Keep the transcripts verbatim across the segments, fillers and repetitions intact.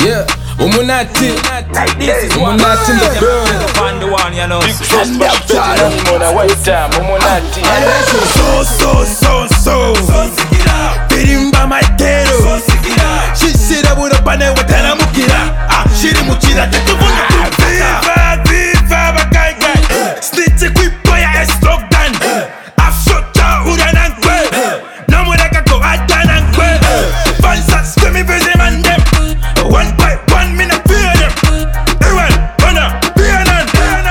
Yeah, Umunati. This is Umunati in the building. Find the one, you know. Big trust, but you better than Mona White Time. Umunati. So, so, so, so. Pirimba Maitero. She said I would have been with Tanamukira. Ah, she didn't mutira. Viva, viva, Bakai. Snitch a quick boy, I stock down. I've shot down Udanankwe. No more like I go at Danankwe. Fans are screaming, busy man, them. One by one minute, fear them. Everyone, wanna be an an.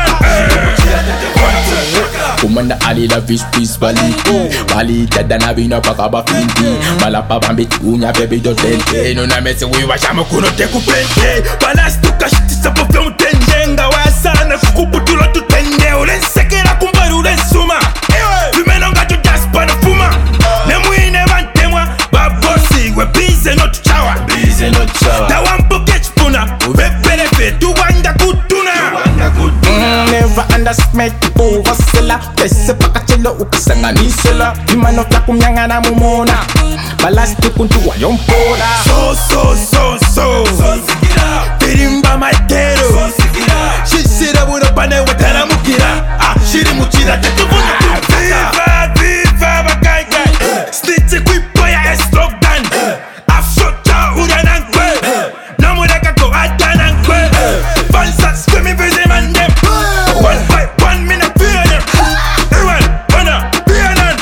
Kumanda Ali la fish piece bali Bali tada na vina paka bafinti Bala pa bambiti unya baby do tente Nuna mese wiwa shama kuno teku pente Balas tuka shiti sapo fe mutende Nga sana kukuputulo tutende Ulen sekera kumbaru ulen suma Vimeno nga tu jaspa na fuma Nemuine vantemwa Babosi we bize no tuchawa Bize no tuchawa Tawampo kechpuna Ubeperefe tuwanda kutuna Never underestimate people hustler Pese paka chelo ukisanganisela Imano fya kumnyangana mumona Balasti kuntu wa yompona So so so so Pirimba Maitero She said I would have been with Tanamukira Ah, she didn't mutira Tetuvuna Viva, viva, Bakai Snitch a quick boy, I stock down I've shot down Udanankwe No more like I go at Danankwe Fans are screaming, busy man, them. One by one minute, fear them. Everyone, wanna be an an.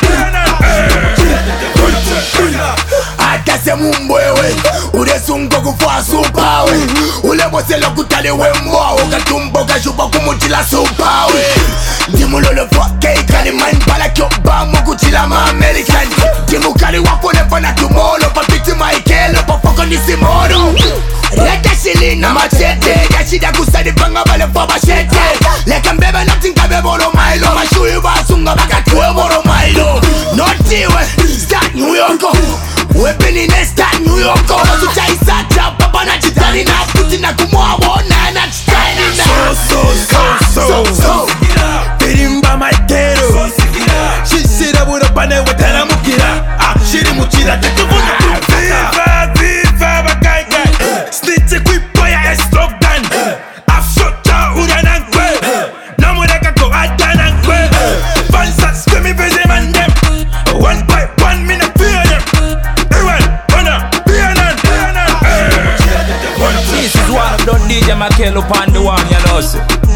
Atase mumwewe ule sungo kufua supawe ule moselo kutale wembo ukatumbo kashupa kumutila supawe ndimulolo foke ikani man pala kyoba mukutila ma American ndimukali wafone fana tumolo papiti maikelo pofoko nisimoro leka shilina machete yashida kusadi panga vale foba shete leka mbebe natinka bebolo mailo mashuyu basunga bakatuwe moro mailo notiwe start New York weapon in a start New York Wasu chaisa chapa pana chitani na puti na kumwa wana na chitani na So so so so Pirimba Maitero She said I would have been with Tanamukira Ah, she didn't mutira Tetuvuna Viva, viva, Bakai Snitch a quick boy, I stock down I've shot down Udanankwe No more like I go at Danankwe Fans are screaming, busy man, them. One by one minute, fear them. Everyone, wanna be an an. This is what I've done D J Makelo upon the one, you know.